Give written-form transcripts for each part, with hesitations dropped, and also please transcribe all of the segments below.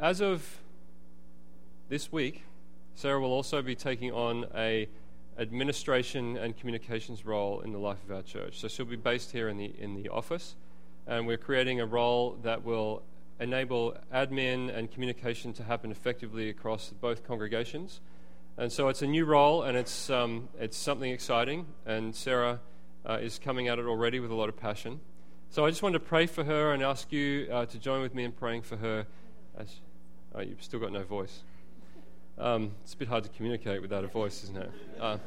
as of this week, Sarah will also be taking on a administration and communications role in the life of our church. So she'll be based here in the office, and we're creating a role that will enable admin and communication to happen effectively across both congregations. And so it's a new role, and it's something exciting, and Sarah is coming at it already with a lot of passion. So I just wanted to pray for her and ask you to join with me in praying for her. You've still got no voice. It's a bit hard to communicate without a voice, isn't it?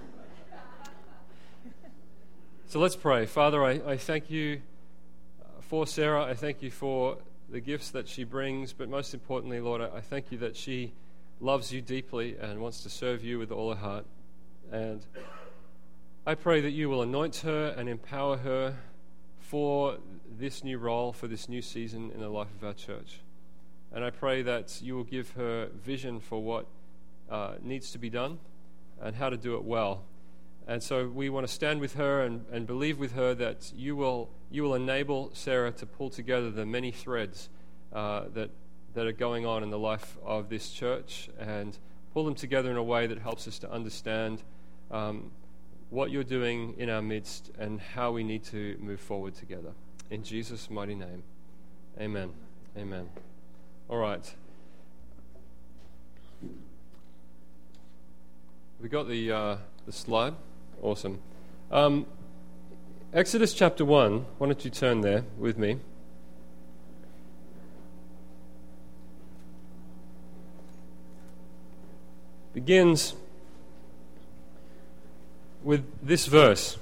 So let's pray. Father, I thank you for Sarah. I thank you for the gifts that she brings, but most importantly, Lord, I thank you that she loves you deeply and wants to serve you with all her heart. And I pray that you will anoint her and empower her for this new role, for this new season in the life of our church. And I pray that you will give her vision for what needs to be done and how to do it well. And so we want to stand with her and believe with her that you will enable Sarah to pull together the many threads that are going on in the life of this church and pull them together in a way that helps us to understand what you're doing in our midst and how we need to move forward together. In Jesus' mighty name, amen. Amen. All right. We got the slide? Awesome. Exodus chapter 1, why don't you turn there with me? Begins with this verse.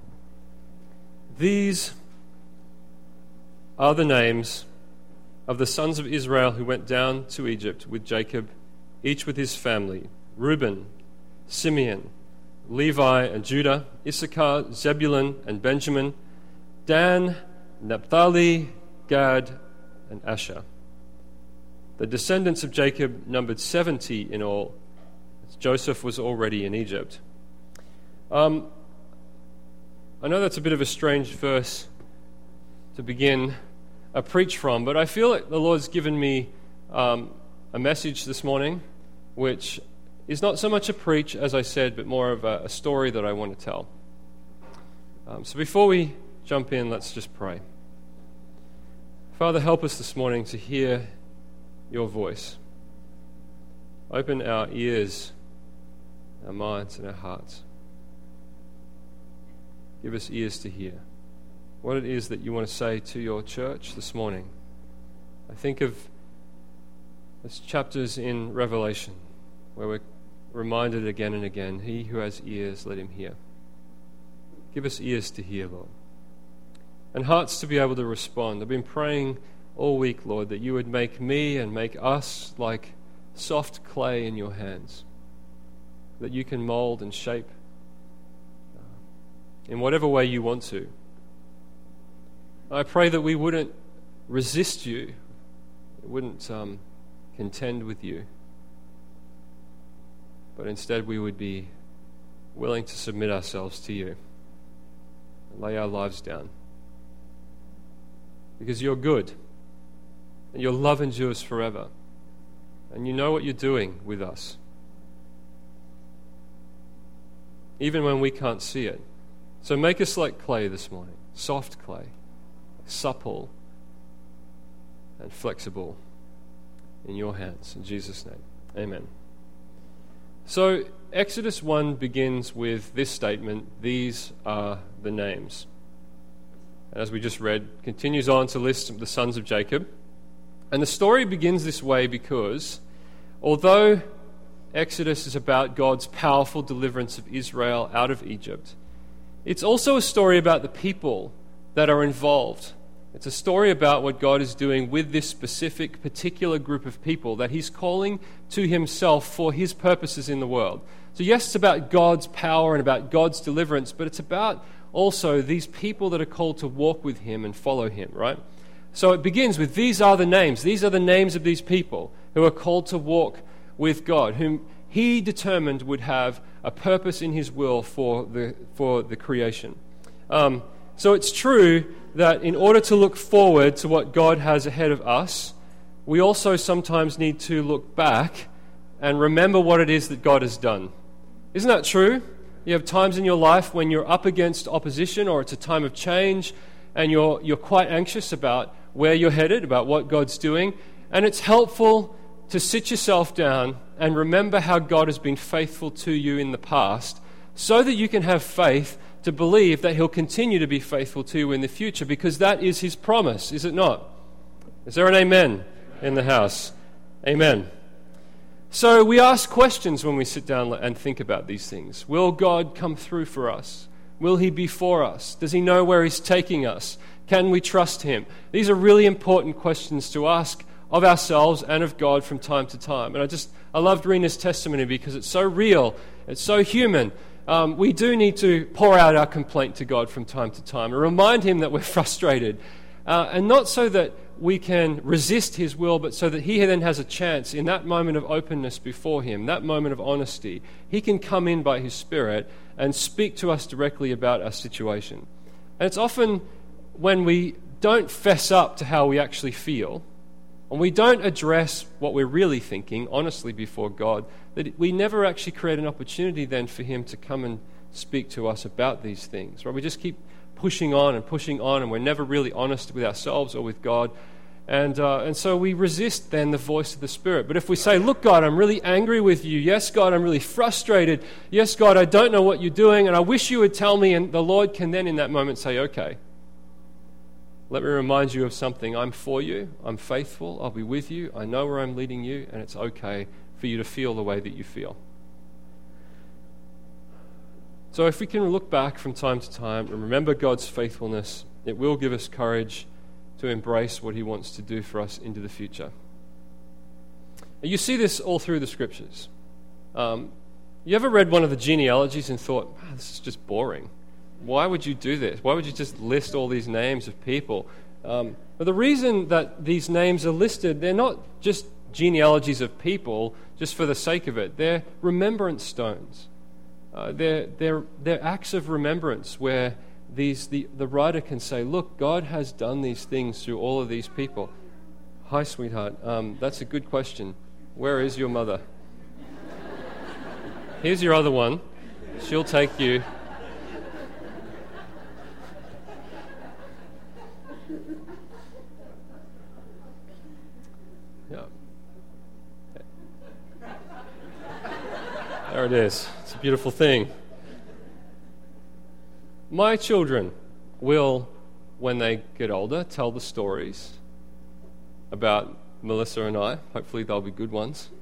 These are the names of the sons of Israel who went down to Egypt with Jacob, each with his family: Reuben, Simeon, Levi and Judah, Issachar, Zebulun and Benjamin, Dan, Naphtali, Gad, and Asher. The descendants of Jacob numbered 70 in all, as Joseph was already in Egypt. I know that's a bit of a strange verse to begin a preach from, but I feel like the Lord's given me a message this morning which is not so much a preach, as I said, but more of a story that I want to tell. So before we jump in, let's just pray. Father, help us this morning to hear your voice. Open our ears, our minds, and our hearts. Give us ears to hear what it is that you want to say to your church this morning. I think of those chapters in Revelation where we're reminded again and again, he who has ears, let him hear. Give us ears to hear, Lord, and hearts to be able to respond. I've been praying all week, Lord, that you would make me and make us like soft clay in your hands, that you can mold and shape in whatever way you want to. I pray that we wouldn't resist you, wouldn't contend with you, but instead we would be willing to submit ourselves to you and lay our lives down. Because you're good, and your love endures forever, and you know what you're doing with us, even when we can't see it. So make us like clay this morning, soft clay, supple and flexible in your hands. In Jesus' name, amen. So Exodus 1 begins with this statement: these are the names. And as we just read, continues on to list the sons of Jacob. And the story begins this way because although Exodus is about God's powerful deliverance of Israel out of Egypt, it's also a story about the people that are involved. It's a story about what God is doing with this specific, particular group of people that he's calling to himself for his purposes in the world. So yes, it's about God's power and about God's deliverance, but it's about also these people that are called to walk with him and follow him, right? So it begins with these are the names. These are the names of these people who are called to walk with God, whom he determined would have a purpose in his will for the creation. So it's true that in order to look forward to what God has ahead of us, we also sometimes need to look back and remember what it is that God has done. Isn't that true? You have times in your life when you're up against opposition, or it's a time of change, and you're quite anxious about where you're headed, about what God's doing. And it's helpful to sit yourself down and remember how God has been faithful to you in the past, so that you can have faith to believe that He'll continue to be faithful to you in the future, because that is His promise, is it not? Is there an amen in the house? Amen. So we ask questions when we sit down and think about these things. Will God come through for us? Will He be for us? Does He know where He's taking us? Can we trust Him? These are really important questions to ask of ourselves and of God from time to time. And I loved Rena's testimony because it's so real, it's so human. We do need to pour out our complaint to God from time to time and remind Him that we're frustrated. And not so that we can resist His will, but so that He then has a chance in that moment of openness before Him, that moment of honesty. He can come in by His Spirit and speak to us directly about our situation. And it's often when we don't fess up to how we actually feel, and we don't address what we're really thinking honestly before God, that we never actually create an opportunity then for Him to come and speak to us about these things. Right? We just keep pushing on, and we're never really honest with ourselves or with God. And so we resist then the voice of the Spirit. But if we say, look, God, I'm really angry with you. Yes, God, I'm really frustrated. Yes, God, I don't know what you're doing, and I wish you would tell me. And the Lord can then in that moment say, okay, let me remind you of something. I'm for you. I'm faithful. I'll be with you. I know where I'm leading you, and it's okay for you to feel the way that you feel. So if we can look back from time to time and remember God's faithfulness, it will give us courage to embrace what He wants to do for us into the future. You see this all through the Scriptures. You ever read one of the genealogies and thought, man, this is just boring? Why would you do this? Why would you just list all these names of people? But the reason that these names are listed, they're not just genealogies of people just for the sake of it. They're remembrance stones. They're acts of remembrance where the writer can say, look, God has done these things through all of these people. Hi, sweetheart. That's a good question. Where is your mother? Here's your other one. She'll take you. Yeah. There it is. It's a beautiful thing. My children will, when they get older, tell the stories about Melissa and I. Hopefully they'll be good ones.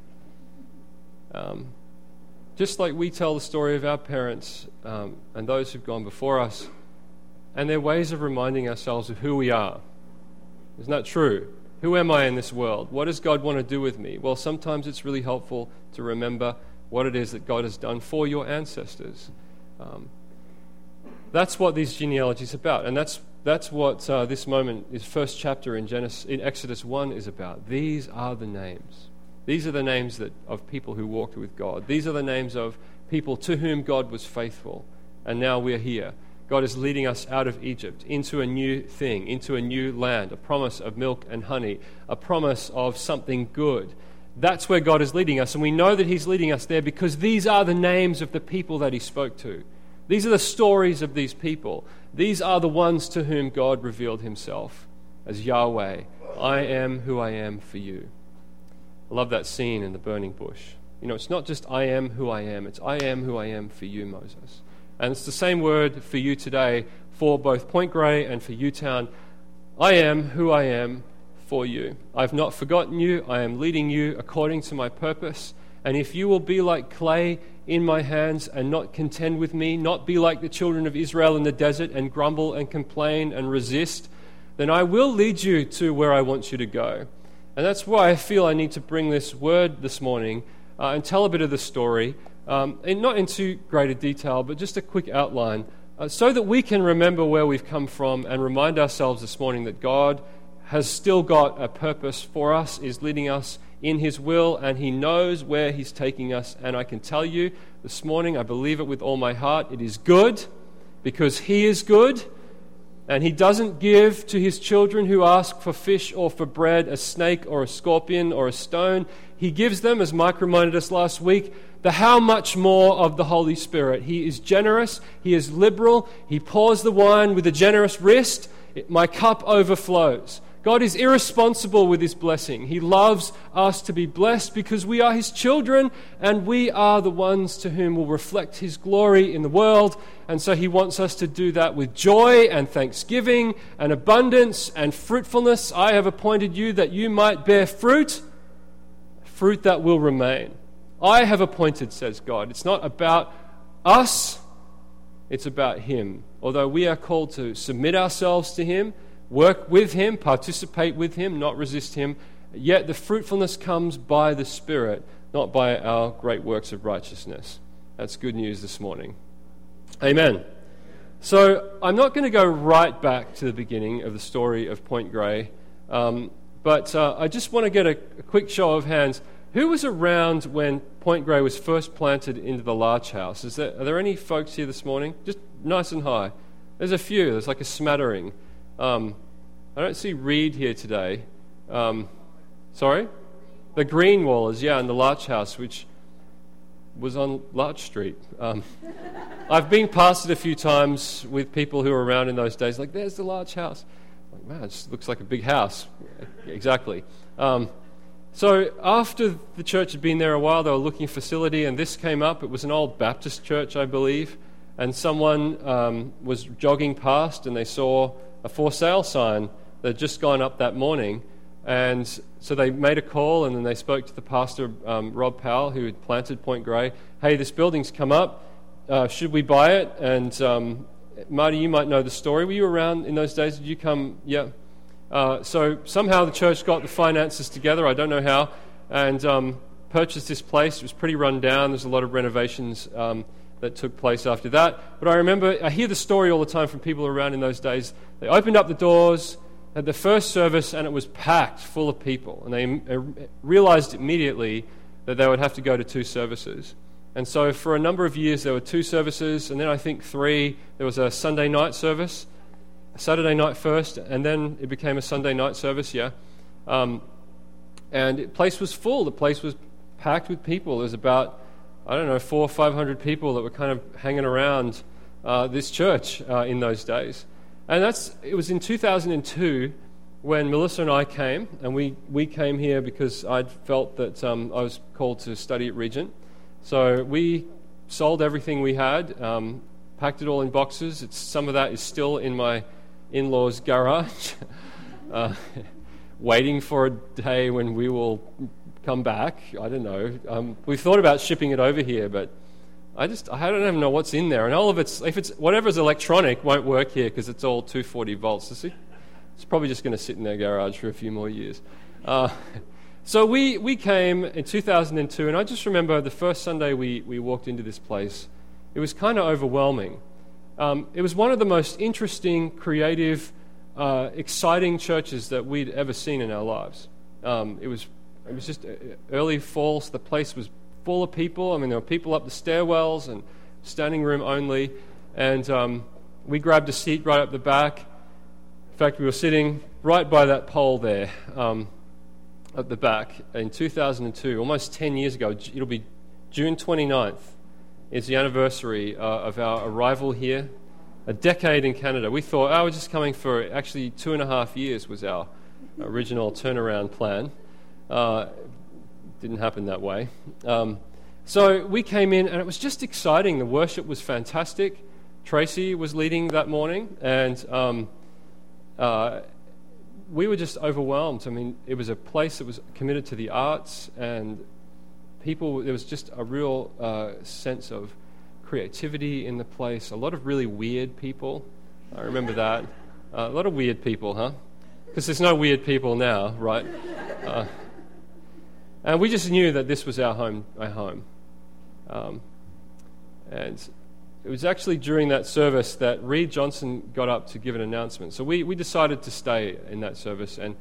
Just like we tell the story of our parents and those who've gone before us, and their ways of reminding ourselves of who we are. Isn't that true? Who am I in this world? What does God want to do with me? Well, sometimes it's really helpful to remember what it is that God has done for your ancestors. That's what these genealogies are about, and that's what this moment, this first chapter in Exodus 1 is about. These are the names. These are the names of people who walked with God. These are the names of people to whom God was faithful, and now we're here. God is leading us out of Egypt into a new thing, into a new land, a promise of milk and honey, a promise of something good. That's where God is leading us, and we know that He's leading us there because these are the names of the people that He spoke to. These are the stories of these people. These are the ones to whom God revealed Himself as Yahweh. I am who I am for you. I love that scene in the burning bush. You know, it's not just I am who I am. It's I am who I am for you, Moses. And it's the same word for you today for both Point Grey and for Utown. I am who I am for you. I've not forgotten you. I am leading you according to my purpose. And if you will be like clay in my hands and not contend with me, not be like the children of Israel in the desert and grumble and complain and resist, then I will lead you to where I want you to go. And that's why I feel I need to bring this word this morning and tell a bit of the story, and not into greater detail, but just a quick outline, so that we can remember where we've come from and remind ourselves this morning that God has still got a purpose for us, is leading us in His will, and He knows where He's taking us. And I can tell you this morning, I believe it with all my heart, it is good, because He is good, And he doesn't give to his children who ask for fish or for bread a snake or a scorpion or a stone. He gives them, as Mike reminded us last week, the how much more of the Holy Spirit. He is generous. He is liberal. He pours the wine with a generous wrist. My cup overflows. God is irresponsible with his blessing. He loves us to be blessed because we are his children and we are the ones to whom will reflect his glory in the world. And so he wants us to do that with joy and thanksgiving and abundance and fruitfulness. I have appointed you that you might bear fruit that will remain. I have appointed, says God. It's not about us, it's about him. Although we are called to submit ourselves to him, work with him, participate with him, not resist him, yet the fruitfulness comes by the Spirit, not by our great works of righteousness. That's good news this morning. Amen. So I'm not going to go right back to the beginning of the story of Point Grey, but I just want to get a quick show of hands. Who was around when Point Grey was first planted into the Larch House? Are there any folks here this morning? Just nice and high. There's a few. There's like a smattering. I don't see Reed here today. Sorry? The Greenwallers, yeah, and the Larch House, which was on Larch Street. I've been past it a few times with people who were around in those days, like, there's the Larch House. Like, man, it just looks like a big house. Exactly. So after the church had been there a while, they were looking for facility, and this came up. It was an old Baptist church, I believe, and someone was jogging past, and they saw a for sale sign that had just gone up that morning. And so they made a call, and then they spoke to the pastor, Rob Powell, who had planted Point Grey. Hey, this building's come up. Should we buy it? And Marty, you might know the story. Were you around in those days? Did you come? Yeah. So somehow the church got the finances together, I don't know how, and purchased this place. It was pretty run down. There's a lot of renovations that took place after that. But I hear the story all the time from people around in those days. They opened up the doors, had the first service, and it was packed full of people. And they realized immediately that they would have to go to 2 services. And so for a number of years there were 2 services, and then I think 3. There was a Sunday night service, Saturday night first, and then it became a Sunday night service, yeah. And the place was full. The place was packed with people. There was about, 400 or 500 people that were kind of hanging around this church in those days. And it was in 2002 when Melissa and I came, and we came here because I'd felt that I was called to study at Regent. So we sold everything we had, packed it all in boxes. Some of that is still in my in-laws' garage, waiting for a day when we will come back. I don't know. We've thought about shipping it over here, but I don't even know what's in there. And all of if it's whatever's electronic won't work here because it's all 240 volts. It's probably just going to sit in their garage for a few more years. So we came in 2002, and I just remember the first Sunday we walked into this place. It was kind of overwhelming. It was one of the most interesting, creative, exciting churches that we'd ever seen in our lives. It was just early fall, so the place was full of people. I mean, there were people up the stairwells and standing room only. And we grabbed a seat right up the back. In fact, we were sitting right by that pole there at the back in 2002, almost 10 years ago. It'll be June 29th. It's the anniversary of our arrival here. A decade in Canada. We thought, we're just coming for actually 2.5 years was our original turnaround plan. Didn't happen that way. So we came in, and it was just exciting. The worship was fantastic. Tracy was leading that morning, and we were just overwhelmed. I mean, it was a place that was committed to the arts, and there was just a real sense of creativity in the place. A lot of really weird people. I remember that. A lot of weird people, huh? Because there's no weird people now, right? And we just knew that this was our home. And it was actually during that service that Reed Johnson got up to give an announcement. So we decided to stay in that service. And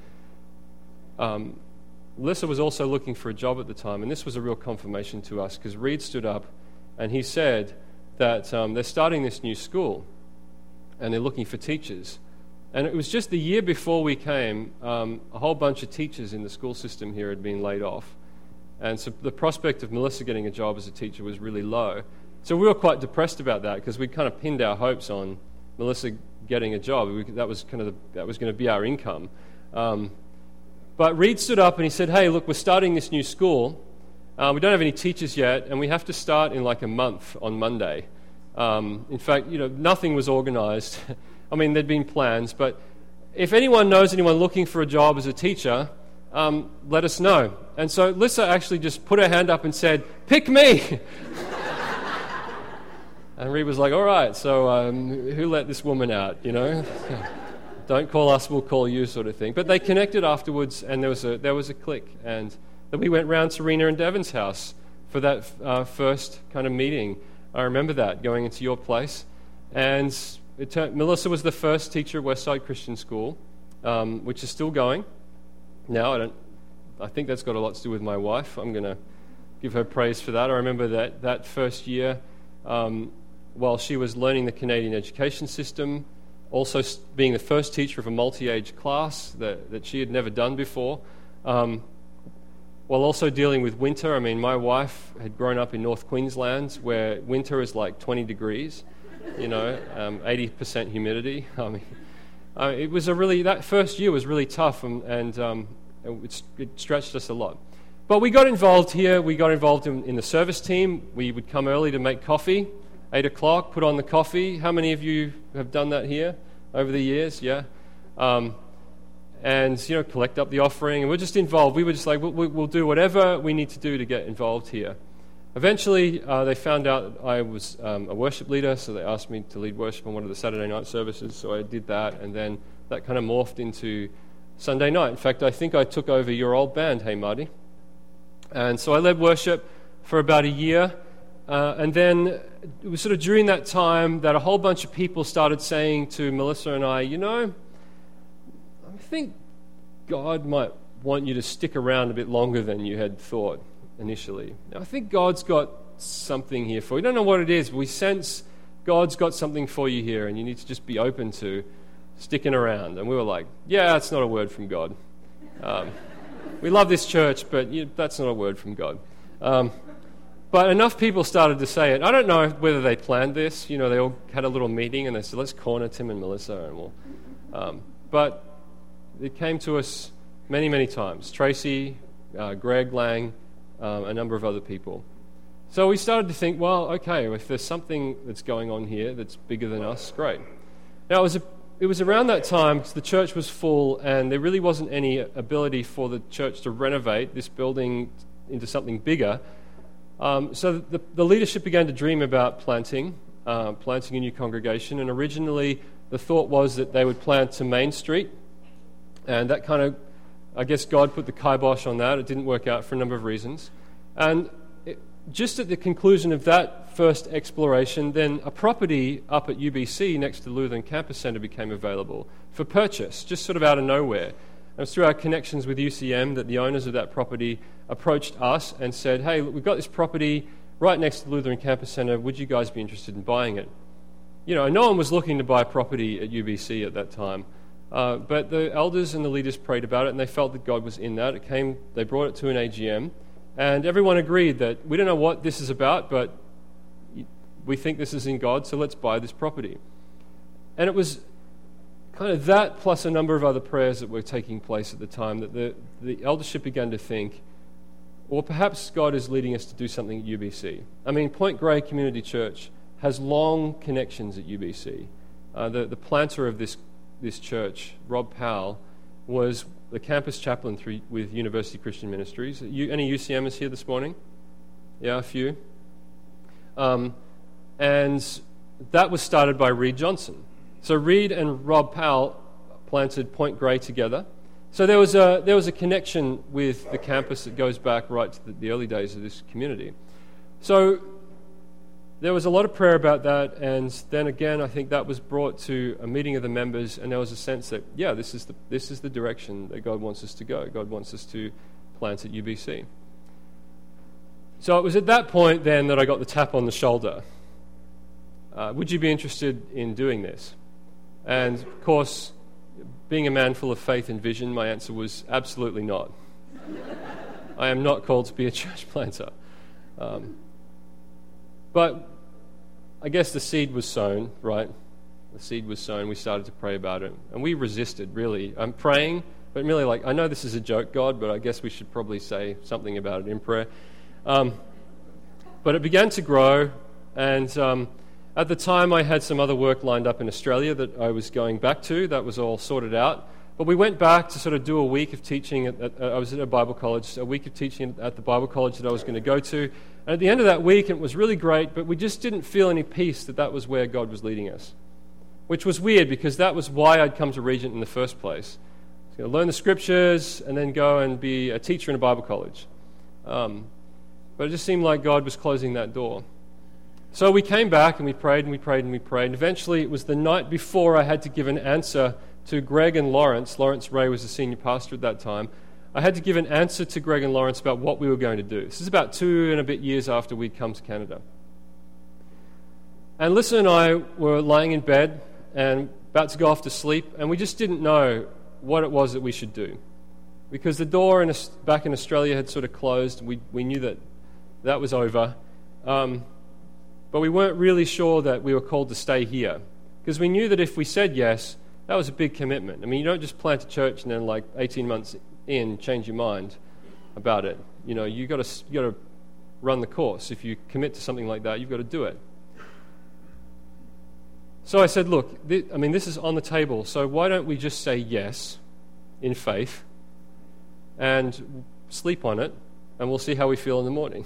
Melissa was also looking for a job at the time, and this was a real confirmation to us because Reed stood up and he said that they're starting this new school and they're looking for teachers. And it was just the year before we came, a whole bunch of teachers in the school system here had been laid off. And so the prospect of Melissa getting a job as a teacher was really low. So we were quite depressed about that because we'd kind of pinned our hopes on Melissa getting a job. That was going to be our income. But Reed stood up and he said, "Hey, look, we're starting this new school. We don't have any teachers yet, and we have to start in like a month on Monday." In fact, nothing was organized. I mean, there'd been plans, but if anyone knows anyone looking for a job as a teacher, let us know. And so Lissa actually just put her hand up and said, "Pick me!" And Reed was like, "All right, so who let this woman out, Don't call us, we'll call you," sort of thing. But they connected afterwards, and there was a click. And then we went round to Rena and Devon's house for that first kind of meeting. I remember that, going into your place. And Melissa was the first teacher at Westside Christian School, which is still going. Now, I think that's got a lot to do with my wife. I'm going to give her praise for that. I remember that first year, while she was learning the Canadian education system, also being the first teacher of a multi-age class that she had never done before, while also dealing with winter. I mean, my wife had grown up in North Queensland, where winter is like 20 degrees, 80% humidity. I mean, it was that first year was really tough, and it stretched us a lot. But we got involved here. We got involved in the service team. We would come early to make coffee, 8 o'clock, put on the coffee. How many of you have done that here over the years? Yeah. And collect up the offering, and we're just involved. We were just like, we'll do whatever we need to do to get involved here. Eventually, they found out I was a worship leader, so they asked me to lead worship on one of the Saturday night services, so I did that, and then that kind of morphed into Sunday night. In fact, I think I took over your old band, Hey Marty. And so I led worship for about a year, and then it was sort of during that time that a whole bunch of people started saying to Melissa and I think God might want you to stick around a bit longer than you had thought initially. Now, I think God's got something here for you. We don't know what it is, but we sense God's got something for you here, and you need to just be open to sticking around. And we were like, yeah, that's not a word from God. We love this church, but that's not a word from God. But enough people started to say it. I don't know whether they planned this. They all had a little meeting, and they said, let's corner Tim and Melissa, and we'll... But it came to us many, many times. Tracy, Greg Lang, a number of other people. So we started to think, well, okay, if there's something that's going on here that's bigger than us, great. Now, it was around that time, the church was full, and there really wasn't any ability for the church to renovate this building into something bigger. So the leadership began to dream about planting a new congregation, and originally the thought was that they would plant to Main Street, and that kind of, I guess God put the kibosh on that. It didn't work out for a number of reasons. And just at the conclusion of that first exploration, then a property up at UBC next to the Lutheran Campus Centre became available for purchase, just sort of out of nowhere. And it was through our connections with UCM that the owners of that property approached us and said, hey, look, we've got this property right next to the Lutheran Campus Centre. Would you guys be interested in buying it? No one was looking to buy property at UBC at that time. But the elders and the leaders prayed about it, and they felt that God was in that. They brought it to an AGM, and everyone agreed that we don't know what this is about, but we think this is in God, so let's buy this property. And it was kind of that plus a number of other prayers that were taking place at the time that the eldership began to think, well, perhaps God is leading us to do something at UBC. I mean, Point Grey Community Church has long connections at UBC. The planter of this church, Rob Powell, was the campus chaplain with University Christian Ministries. Any UCMers here this morning? Yeah, a few. And that was started by Reed Johnson. So Reed and Rob Powell planted Point Grey together. So there was a connection with the campus that goes back right to the early days of this community. So there was a lot of prayer about that, and then again, I think that was brought to a meeting of the members, and there was a sense that, yeah, this is the direction that God wants us to go. God wants us to plant at UBC. So it was at that point then that I got the tap on the shoulder. Would you be interested in doing this? And of course, being a man full of faith and vision, my answer was absolutely not. I am not called to be a church planter. But I guess the seed was sown, right? The seed was sown. We started to pray about it. And we resisted, really. I'm praying, but really like, I know this is a joke, God, but I guess we should probably say something about it in prayer. But it began to grow, and at the time I had some other work lined up in Australia that I was going back to. That was all sorted out. But we went back to sort of do a week of teaching. I was at a Bible college, a week of teaching at the Bible college that I was going to go to. And at the end of that week, it was really great, but we just didn't feel any peace that was where God was leading us, which was weird because that was why I'd come to Regent in the first place. I was going to learn the scriptures and then go and be a teacher in a Bible college. But it just seemed like God was closing that door. So we came back and we prayed and we prayed and we prayed. And eventually it was the night before I had to give an answer to Greg and Lawrence. Lawrence Ray was the senior pastor at that time. I had to give an answer to Greg and Lawrence about what we were going to do. This is about 2 and a bit years after we'd come to Canada. And Lissa and I were lying in bed and about to go off to sleep, and we just didn't know what it was that we should do. Because the door back in Australia had sort of closed. We knew that was over. But we weren't really sure that we were called to stay here. Because we knew that if we said yes, that was a big commitment. I mean, you don't just plant a church and then like 18 months in change your mind about it. You know, you got to run the course. If you commit to something like that, you've got to do it. So I said, look, this is on the table, so why don't we just say yes in faith and sleep on it, and we'll see how we feel in the morning.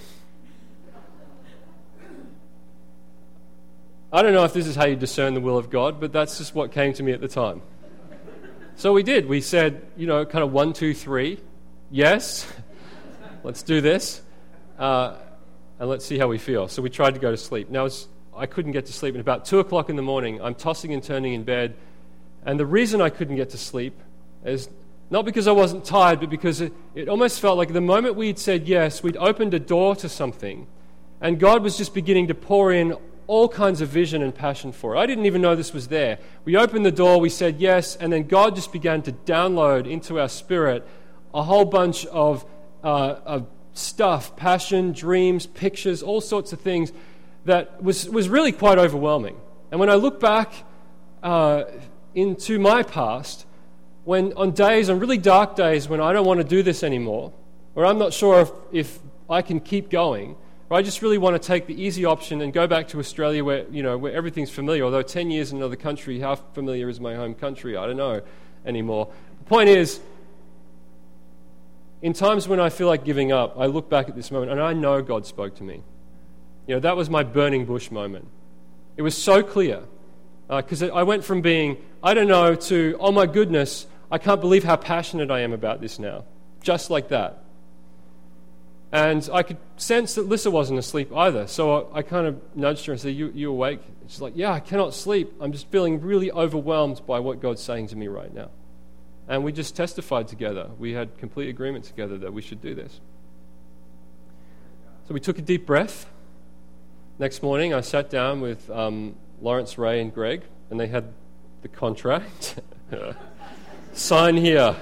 I don't know if this is how you discern the will of God, but that's just what came to me at the time. So we did. We said, kind of 1, 2, 3, yes, let's do this, and let's see how we feel. So we tried to go to sleep. Now, I couldn't get to sleep. And about 2 o'clock in the morning, I'm tossing and turning in bed, and the reason I couldn't get to sleep is not because I wasn't tired, but because it almost felt like the moment we'd said yes, we'd opened a door to something, and God was just beginning to pour in all kinds of vision and passion for it. I didn't even know this was there. We opened the door, we said yes, and then God just began to download into our spirit a whole bunch of stuff, passion, dreams, pictures, all sorts of things that was really quite overwhelming. And when I look back into my past, when on really dark days when I don't want to do this anymore, or I'm not sure if I can keep going, or I just really want to take the easy option and go back to Australia where everything's familiar, although 10 years in another country, how familiar is my home country? I don't know anymore. The point is, in times when I feel like giving up, I look back at this moment and I know God spoke to me. That was my burning bush moment. It was so clear because I went from being, I don't know, to, oh my goodness, I can't believe how passionate I am about this now. Just like that. And I could sense that Lissa wasn't asleep either. So I kind of nudged her and said, you awake? She's like, yeah, I cannot sleep. I'm just feeling really overwhelmed by what God's saying to me right now. And we just testified together. We had complete agreement together that we should do this. So we took a deep breath. Next morning, I sat down with Lawrence Ray and Greg, and they had the contract. Sign here.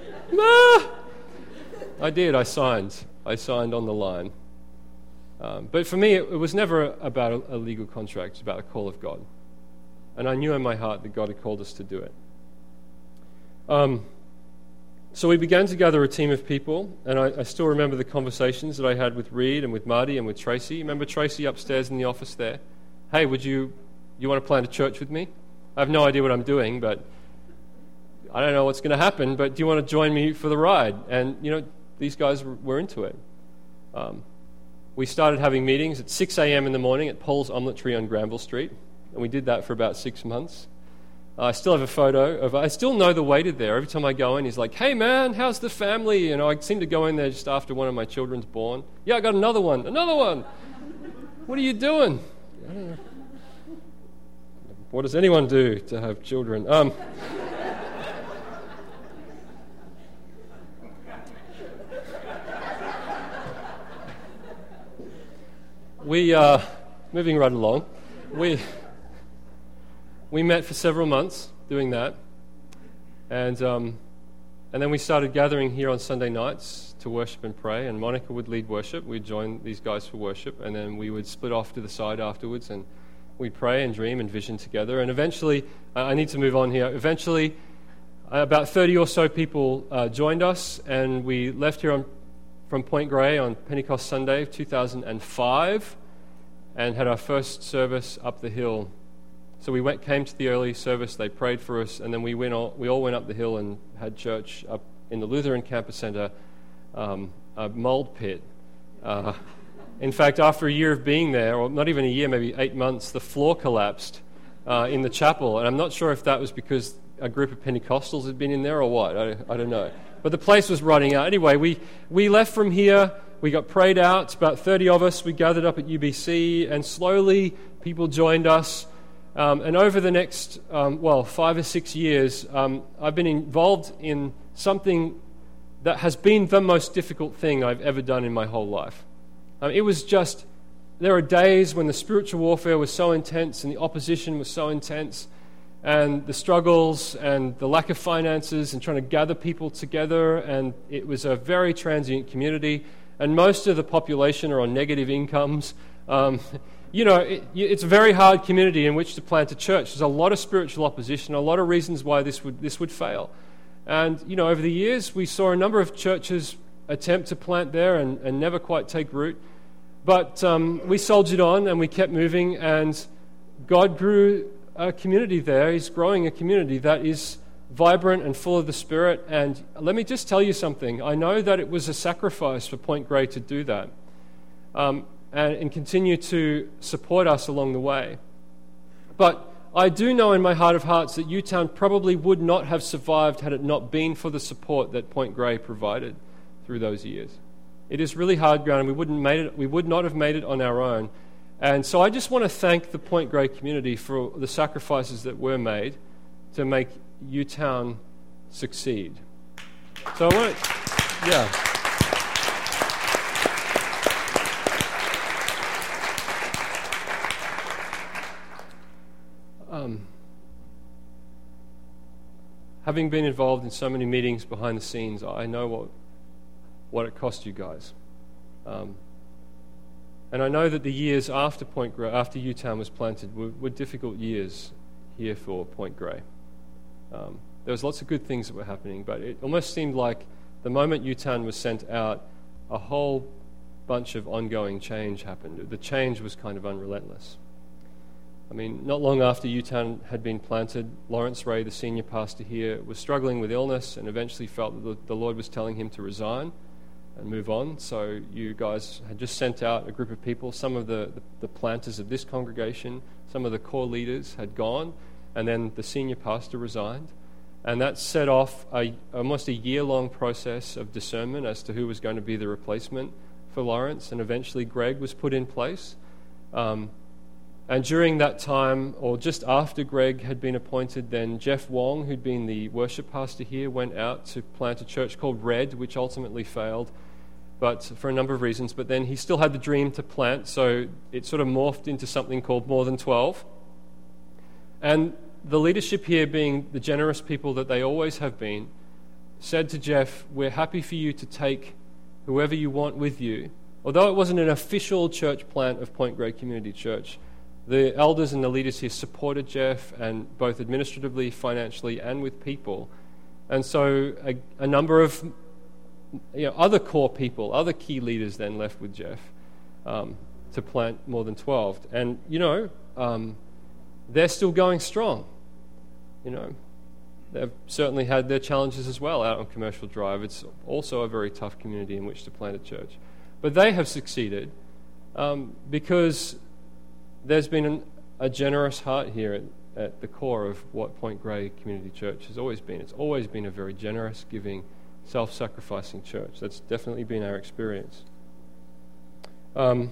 I did. I signed on the line. But for me, it was never about a legal contract. It's about a call of God. And I knew in my heart that God had called us to do it. So we began to gather a team of people, and I still remember the conversations that I had with Reed and with Marty and with Tracy. Remember Tracy upstairs in the office there? Hey, would you want to plant a church with me? I have no idea what I'm doing, but I don't know what's going to happen, but do you want to join me for the ride? And, these guys were into it. We started having meetings at 6 a.m. in the morning at Paul's Omelette Tree on Granville Street, and we did that for about 6 months. I still have a photo I still know the waiter there. Every time I go in, he's like, hey man, how's the family? I seem to go in there just after one of my children's born. Yeah, I got another one. What are you doing? I don't know. What does anyone do to have children? We are moving right along. We met for several months doing that. And then we started gathering here on Sunday nights to worship and pray, and Monica would lead worship. We'd join these guys for worship, and then we would split off to the side afterwards, and we'd pray and dream and vision together. And eventually, I need to move on here, about 30 or so people joined us, and we left here from Point Grey on Pentecost Sunday of 2005 and had our first service up the hill. So we came to the early service, they prayed for us, and then we all went up the hill and had church up in the Lutheran Campus Centre, a mold pit. In fact, after a year of being there, or not even a year, maybe 8 months, the floor collapsed in the chapel. And I'm not sure if that was because a group of Pentecostals had been in there or what. I don't know. But the place was rotting out. Anyway, we left from here. We got prayed out. About 30 of us. We gathered up at UBC, and slowly people joined us. And over the next, 5 or 6 years, I've been involved in something that has been the most difficult thing I've ever done in my whole life. There are days when the spiritual warfare was so intense and the opposition was so intense, and the struggles and the lack of finances and trying to gather people together, and it was a very transient community, and most of the population are on negative incomes. It's a very hard community in which to plant a church. There's a lot of spiritual opposition, a lot of reasons why this would fail. And, over the years, we saw a number of churches attempt to plant there and never quite take root. But we soldiered on and we kept moving, and God grew a community there. He's growing a community that is vibrant and full of the Spirit. And let me just tell you something. I know that it was a sacrifice for Point Grey to do that. And continue to support us along the way. But I do know in my heart of hearts that Utown probably would not have survived had it not been for the support that Point Grey provided through those years. It is really hard ground, and we would not have made it on our own. And so I just want to thank the Point Grey community for the sacrifices that were made to make Utown succeed. So I want to, yeah. Having been involved in so many meetings behind the scenes, I know what it cost you guys. And I know that the years after Utown was planted were difficult years here for Point Grey. There was lots of good things that were happening, but it almost seemed like the moment Utown was sent out, a whole bunch of ongoing change happened. The change was kind of unrelentless. Not long after Utown had been planted, Lawrence Ray, the senior pastor here, was struggling with illness and eventually felt that the Lord was telling him to resign and move on. So you guys had just sent out a group of people. Some of the planters of this congregation, some of the core leaders had gone, and then the senior pastor resigned. And that set off almost a year-long process of discernment as to who was going to be the replacement for Lawrence, and eventually Greg was put in place. And during that time, or just after Greg had been appointed, then Jeff Wong, who'd been the worship pastor here, went out to plant a church called Red, which ultimately failed, but for a number of reasons. But then he still had the dream to plant, so it sort of morphed into something called More Than 12. And the leadership here, being the generous people that they always have been, said to Jeff, "We're happy for you to take whoever you want with you." Although it wasn't an official church plant of Point Grey Community Church, the elders and the leaders here supported Jeff, and both administratively, financially, and with people. And so a number of other core people, other key leaders then left with Jeff to plant More Than 12. And, they're still going strong. They've certainly had their challenges as well out on Commercial Drive. It's also a very tough community in which to plant a church. But they have succeeded because there's been a generous heart here at the core of what Point Grey Community Church has always been. It's always been a very generous, giving, self-sacrificing church. That's definitely been our experience. And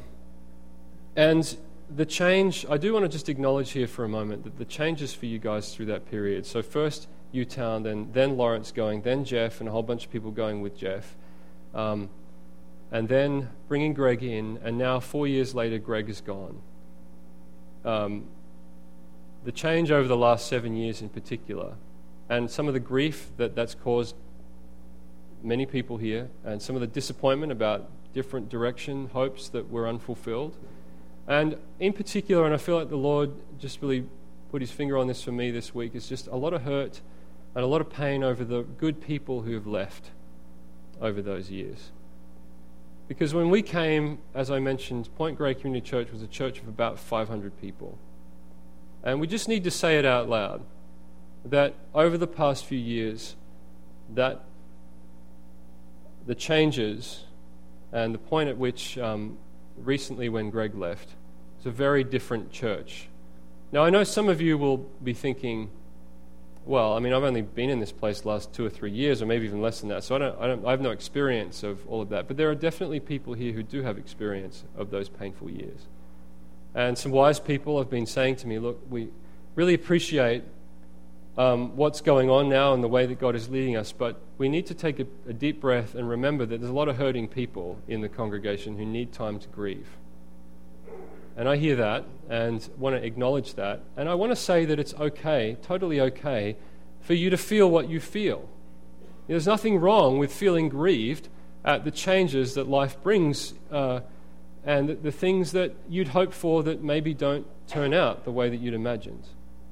the change, I do want to just acknowledge here for a moment that the changes for you guys through that period. So first Utown, then Lawrence going, then Jeff, and a whole bunch of people going with Jeff. And then bringing Greg in, and now 4 years later, Greg is gone. The change over the last 7 years in particular and some of the grief that's caused many people here, and some of the disappointment about different direction, hopes that were unfulfilled. And in particular, and I feel like the Lord just really put his finger on this for me this week, is just a lot of hurt and a lot of pain over the good people who have left over those years. Because when we came, as I mentioned, Point Grey Community Church was a church of about 500 people. And we just need to say it out loud, that over the past few years, that the changes and the point at which recently when Greg left, it's a very different church. Now, I know some of you will be thinking, well, I mean, I've only been in this place the last 2 or 3 years, or maybe even less than that, so I have no experience of all of that. But there are definitely people here who do have experience of those painful years. And some wise people have been saying to me, look, we really appreciate what's going on now and the way that God is leading us, but we need to take a deep breath and remember that there's a lot of hurting people in the congregation who need time to grieve. And I hear that and want to acknowledge that. And I want to say that it's okay, totally okay, for you to feel what you feel. There's nothing wrong with feeling grieved at the changes that life brings and the things that you'd hope for that maybe don't turn out the way that you'd imagined.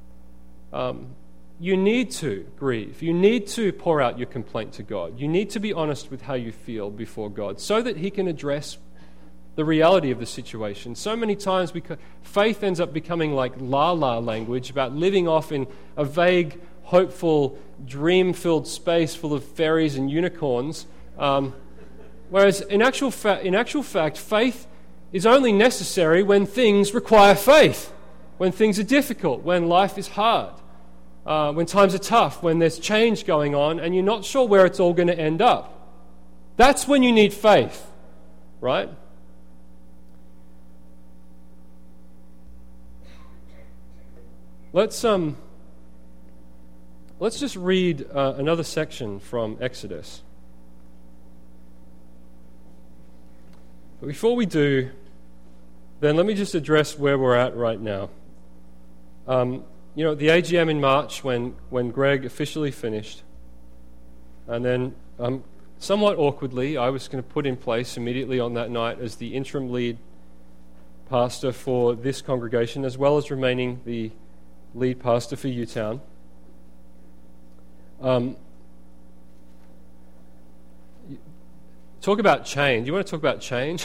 You need to grieve. You need to pour out your complaint to God. You need to be honest with how you feel before God so that he can address the reality of the situation. So many times faith ends up becoming like la-la language about living off in a vague, hopeful, dream-filled space full of fairies and unicorns. Whereas in actual fact, faith is only necessary when things require faith, when things are difficult, when life is hard. When times are tough, when there's change going on and you're not sure where it's all going to end up. That's when you need faith, right? Let's just read another section from Exodus. But before we do, then let me just address where we're at right now. The AGM in March, when Greg officially finished, and then somewhat awkwardly, I was going to put in place immediately on that night as the interim lead pastor for this congregation, as well as remaining the lead pastor for Utown. Talk about change. You want to talk about change?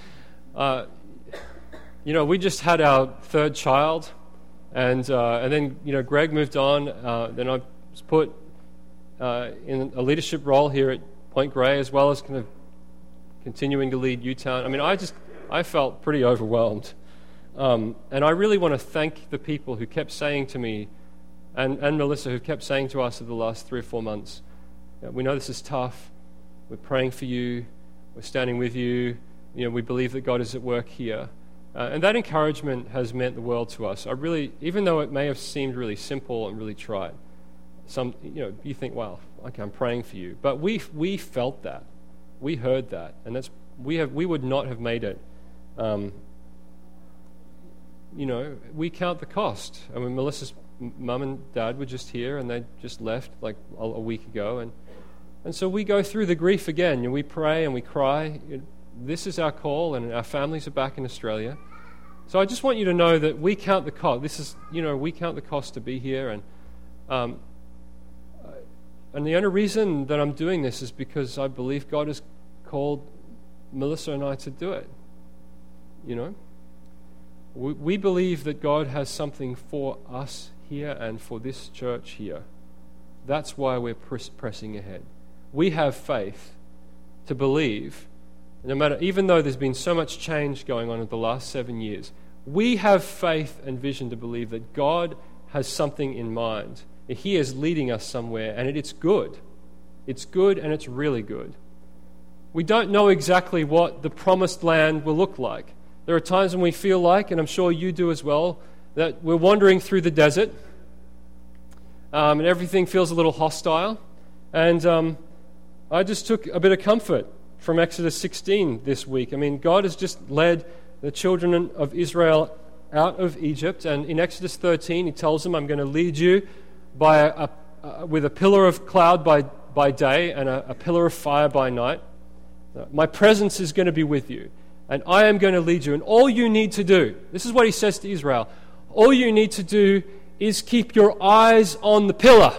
We just had our third child. And then, Greg moved on. Then I was put in a leadership role here at Point Grey, as well as kind of continuing to lead Utown. I mean, I felt pretty overwhelmed. And I really want to thank the people who kept saying to me, and Melissa, who kept saying to us over the last 3 or 4 months, we know this is tough. We're praying for you. We're standing with you. We believe that God is at work here. And that encouragement has meant the world to us. Even though it may have seemed really simple and really trite, you think, wow, okay, I'm praying for you. But we felt that. We heard that. And we would not have made it. We count the cost. I mean, Melissa's mum and dad were just here, and they just left like a week ago. And so we go through the grief again, and we pray and we cry. This is our call, and our families are back in Australia. So I just want you to know that we count the cost. We count the cost to be here, and the only reason that I'm doing this is because I believe God has called Melissa and I to do it. We believe that God has something for us here and for this church here. That's why we're pressing ahead. We have faith to believe. No matter, even though there's been so much change going on in the last 7 years, we have faith and vision to believe that God has something in mind. He is leading us somewhere, and it's good. It's good, and it's really good. We don't know exactly what the promised land will look like. There are times when we feel like, and I'm sure you do as well, that we're wandering through the desert, and everything feels a little hostile. And I just took a bit of comfort from Exodus 16 this week. I mean, God has just led the children of Israel out of Egypt, and in Exodus 13 he tells them, I'm going to lead you by with a pillar of cloud by day and a pillar of fire by night. My presence is going to be with you, and I am going to lead you. And all you need to do, this is what he says to Israel, all you need to do is keep your eyes on the pillar.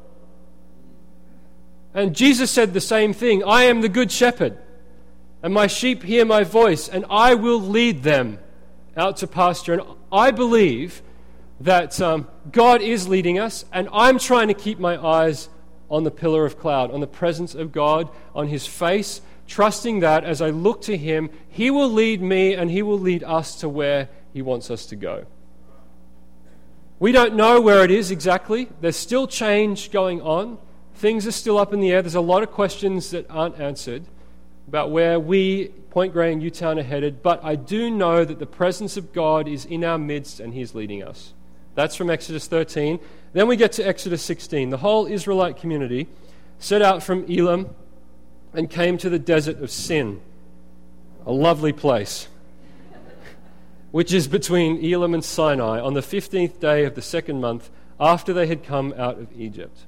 And Jesus said the same thing. I am the good shepherd, and my sheep hear my voice, and I will lead them out to pasture. And I believe that God is leading us, and I'm trying to keep my eyes on the pillar of cloud, on the presence of God, on his face, trusting that as I look to him, he will lead me and he will lead us to where he wants us to go. We don't know where it is exactly. There's still change going on. Things are still up in the air. There's a lot of questions that aren't answered about where we, Point Grey and Newtown, are headed. But I do know that the presence of God is in our midst and he's leading us. That's from Exodus 13. Then we get to Exodus 16. The whole Israelite community set out from Elim and came to the desert of Sin, a lovely place, which is between Elim and Sinai, on the 15th day of the second month after they had come out of Egypt.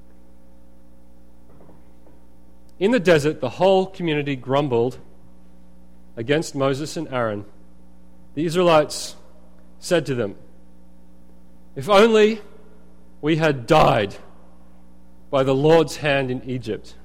In the desert, the whole community grumbled against Moses and Aaron. The Israelites said to them, "If only we had died by the Lord's hand in Egypt.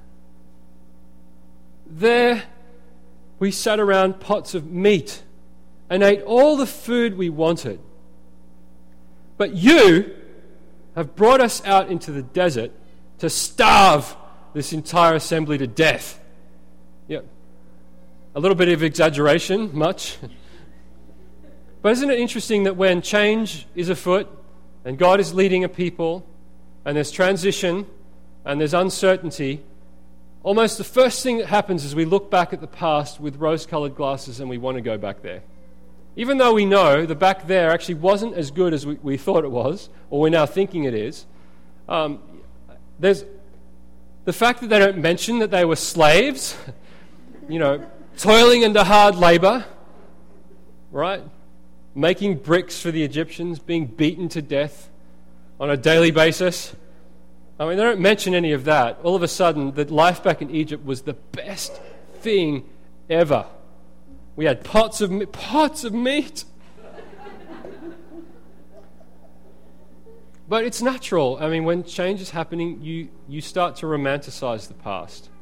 There we sat around pots of meat and ate all the food we wanted. But you have brought us out into the desert to starve this entire assembly to death." Yeah, a little bit of exaggeration, much. But isn't it interesting that when change is afoot and God is leading a people and there's transition and there's uncertainty, almost the first thing that happens is we look back at the past with rose-colored glasses and we want to go back there. Even though we know the back there actually wasn't as good as we thought it was, or we're now thinking it is, there's the fact that they don't mention that they were slaves, toiling under hard labor, right? Making bricks for the Egyptians, being beaten to death on a daily basis. I mean, they don't mention any of that. All of a sudden, the life back in Egypt was the best thing ever. We had pots of meat. But it's natural. I mean, when change is happening, you start to romanticize the past.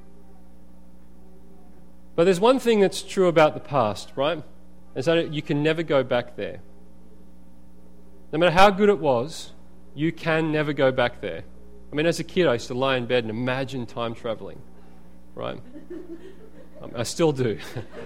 But there's one thing that's true about the past, right? Is that you can never go back there. No matter how good it was, you can never go back there. I mean, as a kid, I used to lie in bed and imagine time traveling, right? I still do.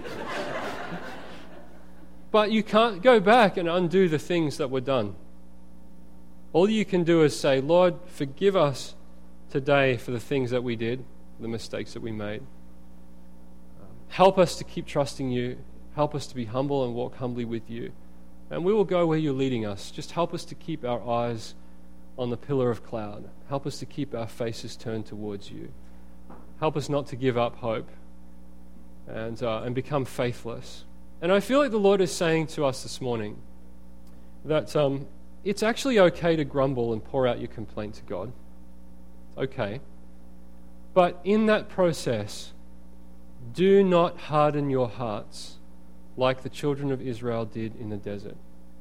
But you can't go back and undo the things that were done. All you can do is say, "Lord, forgive us today for the things that we did, the mistakes that we made. Help us to keep trusting you. Help us to be humble and walk humbly with you. And we will go where you're leading us. Just help us to keep our eyes on the pillar of cloud. Help us to keep our faces turned towards you. Help us not to give up hope and become faithless." And I feel like the Lord is saying to us this morning that it's actually okay to grumble and pour out your complaint to God. Okay. But in that process, do not harden your hearts like the children of Israel did in the desert.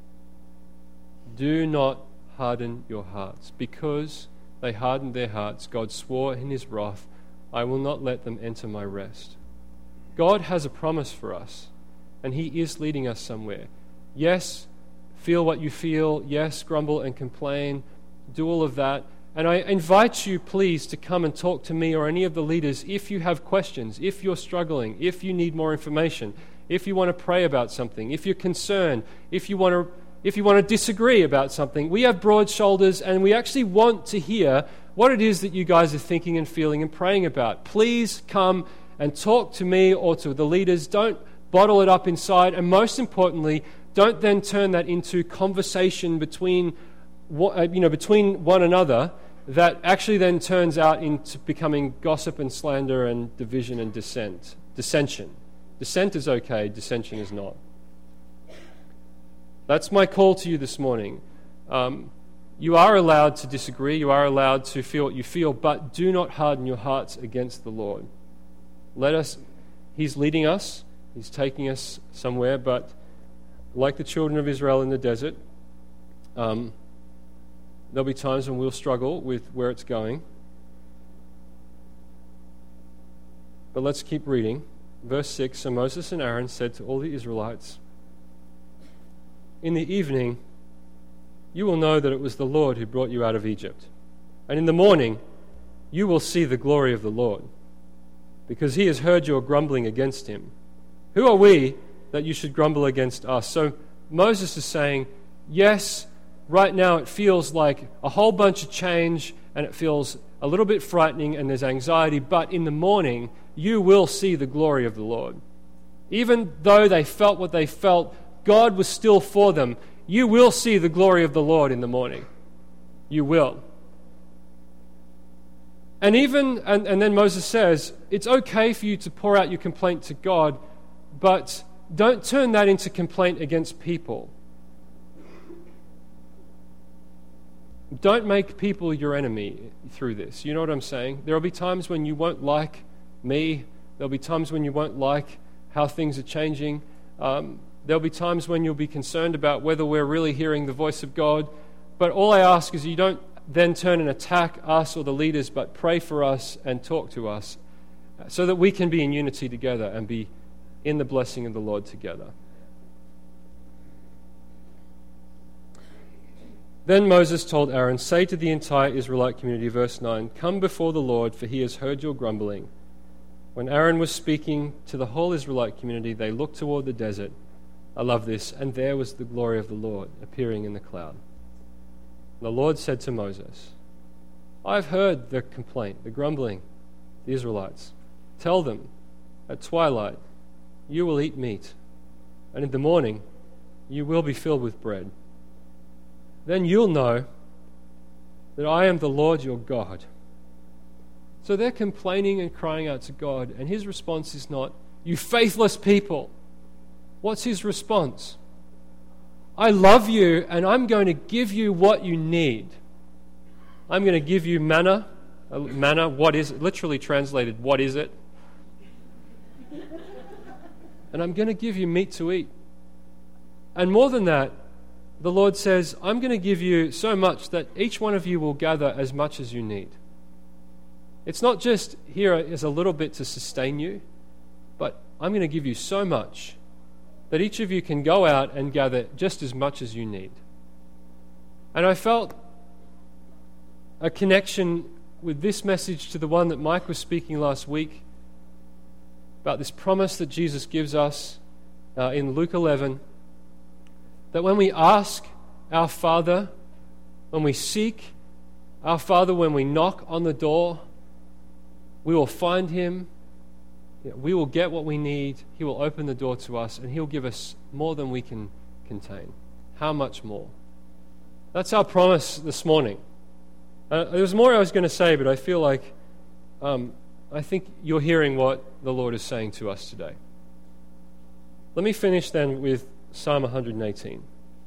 Do not harden your hearts. Because they hardened their hearts, God swore in his wrath, "I will not let them enter my rest." God has a promise for us, and he is leading us somewhere. Yes, feel what you feel. Yes, grumble and complain. Do all of that. And I invite you, please, to come and talk to me or any of the leaders if you have questions, if you're struggling, if you need more information, if you want to pray about something, if you're concerned, if you want to disagree about something. We have broad shoulders, and we actually want to hear what it is that you guys are thinking and feeling and praying about. Please come and talk to me or to the leaders. Don't bottle it up inside. And most importantly, don't then turn that into conversation between one another that actually then turns out into becoming gossip and slander and division and dissension. Dissent is okay, dissension is not. That's my call to you this morning. You are allowed to disagree. You are allowed to feel what you feel, but do not harden your hearts against the Lord. He's leading us. He's taking us somewhere, but like the children of Israel in the desert, there'll be times when we'll struggle with where it's going. But let's keep reading. Verse 6, so Moses and Aaron said to all the Israelites, in the evening you will know that it was the Lord who brought you out of Egypt. And in the morning you will see the glory of the Lord, because he has heard your grumbling against him. Who are we that you should grumble against us? So Moses is saying, yes, right now it feels like a whole bunch of change and it feels a little bit frightening and there's anxiety, but in the morning you will see the glory of the Lord. Even though they felt what they felt, God was still for them. You will see the glory of the Lord in the morning. You will. And then Moses says, it's okay for you to pour out your complaint to God, but don't turn that into complaint against people. Don't make people your enemy through this. You know what I'm saying? There will be times when you won't like me. There'll be times when you won't like how things are changing. There'll be times when you'll be concerned about whether we're really hearing the voice of God. But all I ask is you don't then turn and attack us or the leaders, but pray for us and talk to us so that we can be in unity together and be in the blessing of the Lord together. Then Moses told Aaron, say to the entire Israelite community, verse 9, come before the Lord, for he has heard your grumbling. When Aaron was speaking to the whole Israelite community, they looked toward the desert. I love this. And there was the glory of the Lord appearing in the cloud. And the Lord said to Moses, I've heard the complaint, the grumbling, the Israelites. Tell them, at twilight, you will eat meat, and in the morning, you will be filled with bread. Then you'll know that I am the Lord your God. So they're complaining and crying out to God, and his response is not, you faithless people. What's his response? I love you, and I'm going to give you what you need. I'm going to give you manna. Manna, what is it? Literally translated, what is it? And I'm going to give you meat to eat. And more than that, the Lord says, I'm going to give you so much that each one of you will gather as much as you need. It's not just here is a little bit to sustain you, but I'm going to give you so much that each of you can go out and gather just as much as you need. And I felt a connection with this message to the one that Mike was speaking last week about this promise that Jesus gives us in Luke 11, that when we ask our Father, when we seek our Father, when we knock on the door, we will find him, we will get what we need, he will open the door to us, and he'll give us more than we can contain. How much more? That's our promise this morning. There was more I was going to say, but I feel like I think you're hearing what the Lord is saying to us today. Let me finish then with Psalm 118,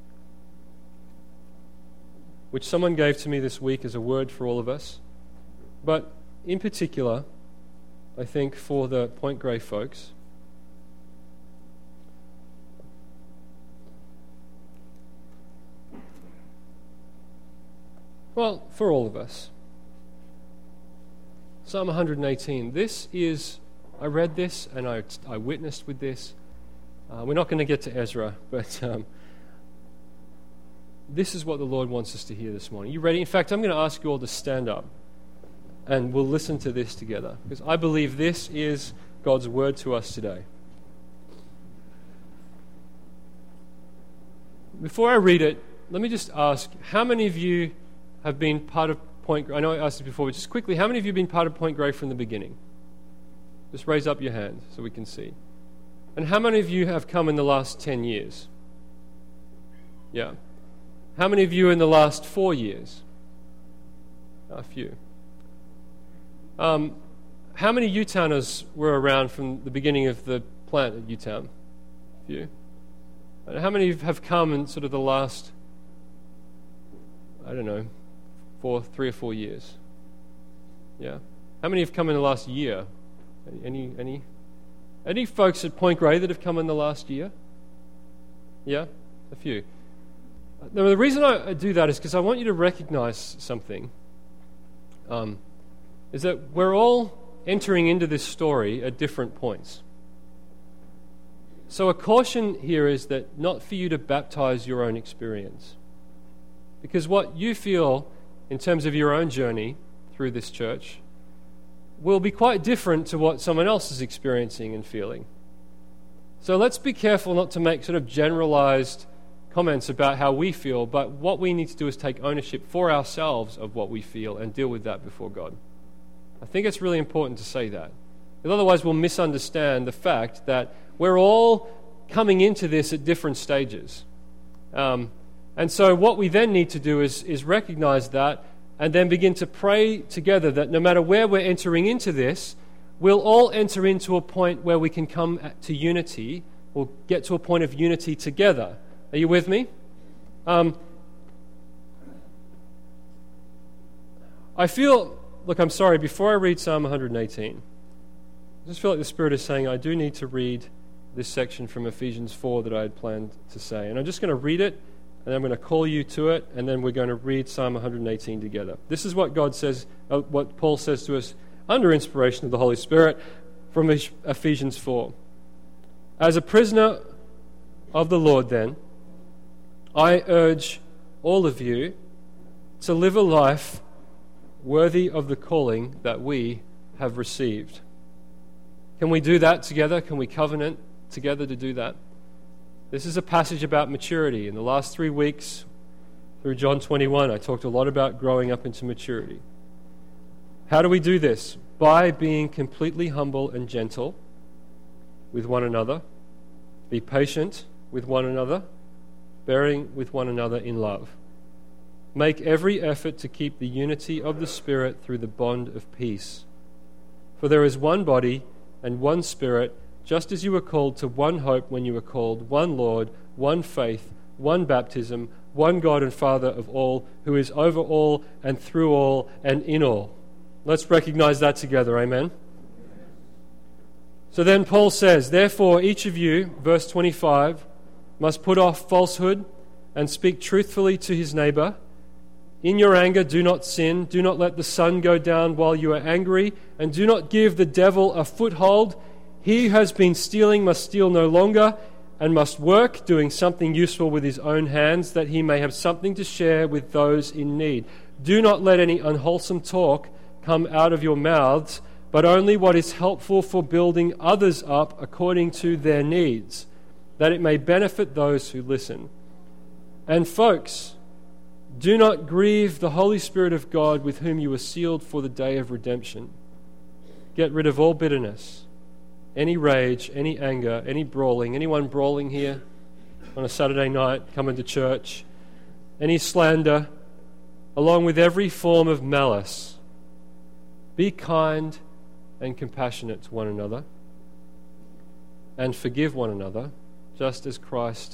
which someone gave to me this week as a word for all of us. But in particular, I think for the Point Grey folks, well, for all of us. Psalm 118, this is, I read this and I witnessed with this. We're not going to get to Ezra, but this is what the Lord wants us to hear this morning. You ready? In fact, I'm going to ask you all to stand up and we'll listen to this together, because I believe this is God's word to us today. Before I read it, let me just ask, how many of you have been part of Point Grey? I know I asked this before, but just quickly, how many of you have been part of Point Grey from the beginning? Just raise up your hand so we can see. And how many of you have come in the last 10 years? Yeah. How many of you in the last 4 years? A few. How many U-Towners were around from the beginning of the plant at U-Town? A few. And how many have come in sort of the last 3 or 4 years? Yeah. How many have come in the last year? Any folks at Point Grey that have come in the last year? Yeah, a few. Now, the reason I do that is because I want you to recognize something. Is that we're all entering into this story at different points. So a caution here is that not for you to baptize your own experience. Because what you feel in terms of your own journey through this church will be quite different to what someone else is experiencing and feeling. So let's be careful not to make sort of generalized comments about how we feel, but what we need to do is take ownership for ourselves of what we feel and deal with that before God. I think it's really important to say that. Because otherwise we'll misunderstand the fact that we're all coming into this at different stages. And so what we then need to do is recognize that and then begin to pray together that no matter where we're entering into this, we'll all enter into a point where we can come to unity or get to a point of unity together. Are you with me? I'm sorry, before I read Psalm 118, I just feel like the Spirit is saying I do need to read this section from Ephesians 4 that I had planned to say. And I'm just going to read it, and I'm going to call you to it, and then we're going to read Psalm 118 together. This is what God says, what Paul says to us under inspiration of the Holy Spirit from Ephesians 4. As a prisoner of the Lord, then, I urge all of you to live a life worthy of the calling that we have received. Can we do that together? Can we covenant together to do that? This is a passage about maturity. In the last 3 weeks, through John 21, I talked a lot about growing up into maturity. How do we do this? By being completely humble and gentle with one another. Be patient with one another, bearing with one another in love. Make every effort to keep the unity of the Spirit through the bond of peace. For there is one body and one Spirit, just as you were called to one hope when you were called, one Lord, one faith, one baptism, one God and Father of all, who is over all and through all and in all. Let's recognize that together, amen? So then Paul says, therefore each of you, verse 25, must put off falsehood and speak truthfully to his neighbor. In your anger, do not sin. Do not let the sun go down while you are angry, and do not give the devil a foothold. He who has been stealing must steal no longer, and must work, doing something useful with his own hands, that he may have something to share with those in need. Do not let any unwholesome talk come out of your mouths, but only what is helpful for building others up according to their needs, that it may benefit those who listen. And folks, do not grieve the Holy Spirit of God, with whom you were sealed for the day of redemption. Get rid of all bitterness, any rage, any anger, any brawling. Anyone brawling here on a Saturday night coming to church? Any slander, along with every form of malice. Be kind and compassionate to one another, and forgive one another, just as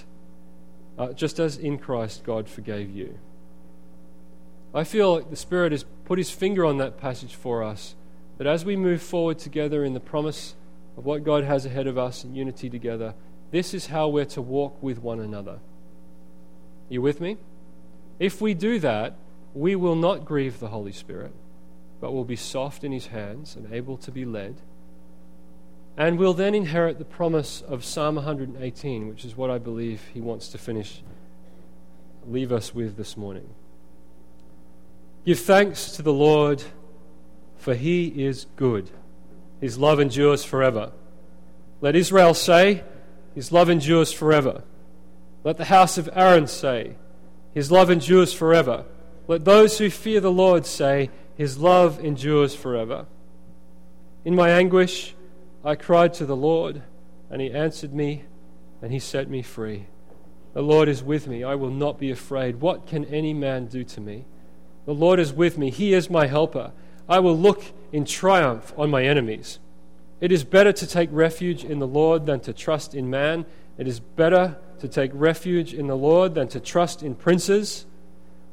in Christ God forgave you. I feel like the Spirit has put his finger on that passage for us, that as we move forward together in the promise of what God has ahead of us in unity together, this is how we're to walk with one another. You with me? If we do that, we will not grieve the Holy Spirit, but will be soft in his hands and able to be led. And we'll then inherit the promise of Psalm 118, which is what I believe he wants to leave us with this morning. Give thanks to the Lord, for he is good. His love endures forever. Let Israel say, his love endures forever. Let the house of Aaron say, his love endures forever. Let those who fear the Lord say, his love endures forever. In my anguish, I cried to the Lord, and he answered me, and he set me free. The Lord is with me. I will not be afraid. What can any man do to me? The Lord is with me. He is my helper. I will look in triumph on my enemies. It is better to take refuge in the Lord than to trust in man. It is better to take refuge in the Lord than to trust in princes.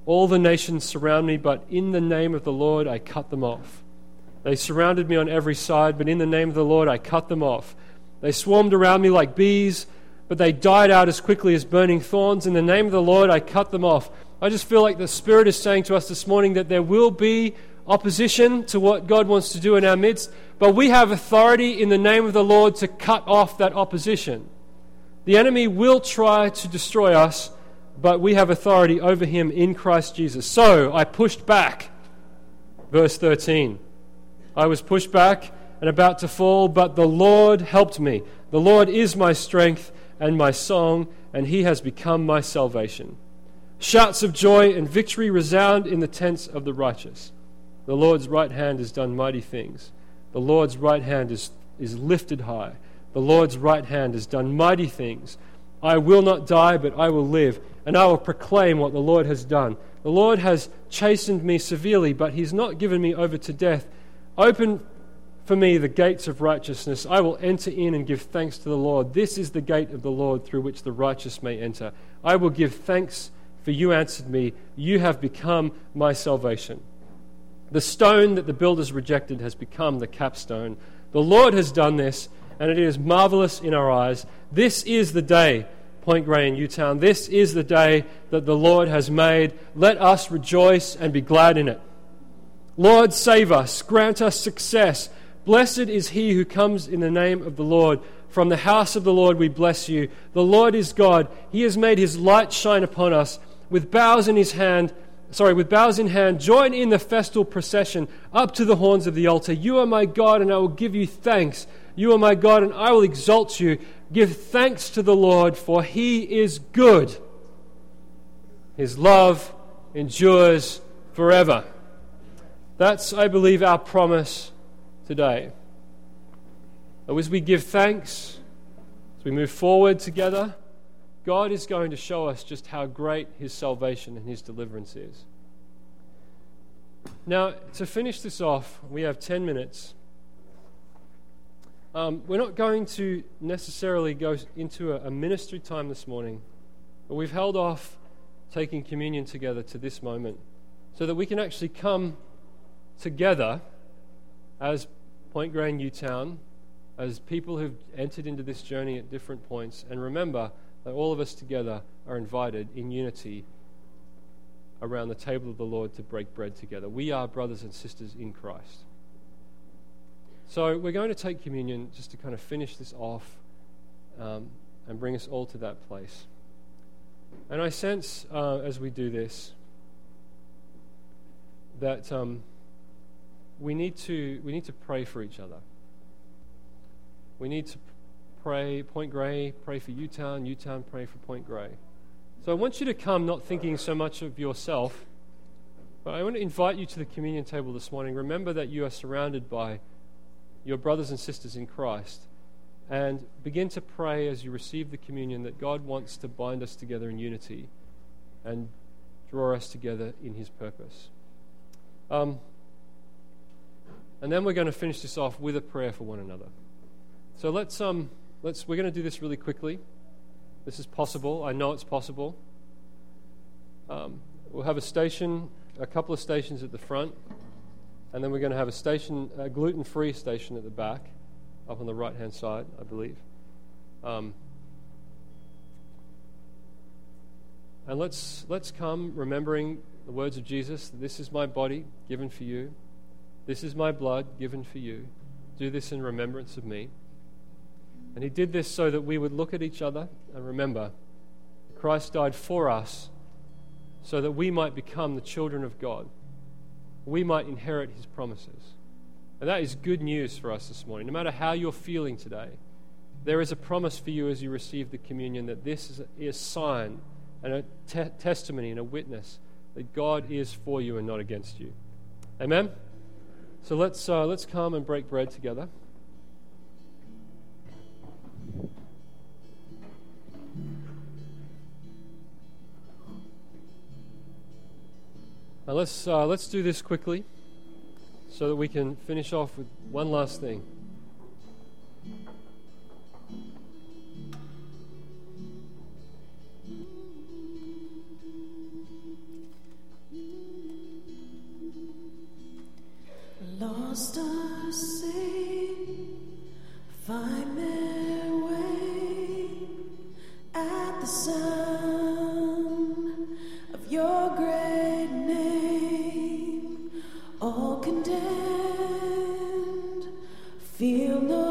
All the nations surround me, but in the name of the Lord I cut them off. They surrounded me on every side, but in the name of the Lord I cut them off. They swarmed around me like bees, but they died out as quickly as burning thorns. In the name of the Lord I cut them off. I just feel like the Spirit is saying to us this morning that there will be opposition to what God wants to do in our midst, but we have authority in the name of the Lord to cut off that opposition. The enemy will try to destroy us, but we have authority over him in Christ Jesus. So I pushed back. Verse 13. I was pushed back and about to fall, but the Lord helped me. The Lord is my strength and my song, and he has become my salvation. Shouts of joy and victory resound in the tents of the righteous. The Lord's right hand has done mighty things. The Lord's right hand is lifted high. The Lord's right hand has done mighty things. I will not die, but I will live, and I will proclaim what the Lord has done. The Lord has chastened me severely, but he's not given me over to death. Open for me the gates of righteousness. I will enter in and give thanks to the Lord. This is the gate of the Lord through which the righteous may enter. I will give thanks, for you answered me. You have become my salvation. The stone that the builders rejected has become the capstone. The Lord has done this, and it is marvelous in our eyes. This is the day, Point Grey and Newtown, this is the day that the Lord has made. Let us rejoice and be glad in it. Lord, save us, grant us success. Blessed is he who comes in the name of the Lord. From the house of the Lord we bless you. The Lord is God. He has made his light shine upon us. With boughs in hand, join in the festal procession up to the horns of the altar. You are my God, and I will give you thanks. You are my God, and I will exalt you. Give thanks to the Lord, for he is good. His love endures forever. That's, I believe, our promise today. As we give thanks, as we move forward together, God is going to show us just how great his salvation and his deliverance is. Now, to finish this off, we have 10 minutes. We're not going to necessarily go into a ministry time this morning, but we've held off taking communion together to this moment so that we can actually come together as Point Grey and Newtown, as people who've entered into this journey at different points, and remember that all of us together are invited in unity around the table of the Lord to break bread together. We are brothers and sisters in Christ. So we're going to take communion just to kind of finish this off and bring us all to that place. And I sense as we do this that we need to pray for each other. We need to pray, Point Grey, pray for Newtown, Newtown, pray for Point Grey. So I want you to come not thinking so much of yourself, but I want to invite you to the communion table this morning. Remember that you are surrounded by your brothers and sisters in Christ, and begin to pray as you receive the communion that God wants to bind us together in unity and draw us together in his purpose. And then we're going to finish this off with a prayer for one another. So we're going to do this really quickly. This is possible. I know it's possible. We'll have a couple of stations at the front, and then we're going to have a gluten-free station at the back, up on the right-hand side, I believe. And let's come remembering the words of Jesus. This is my body given for you. This is my blood given for you. Do this in remembrance of me. And he did this so that we would look at each other and remember Christ died for us so that we might become the children of God. We might inherit his promises. And that is good news for us this morning. No matter how you're feeling today, there is a promise for you as you receive the communion that this is a sign and a testimony and a witness that God is for you and not against you. Amen? So let's come and break bread together. Now let's do this quickly so that we can finish off with one last thing. at the sound of your great name, all condemned, feel no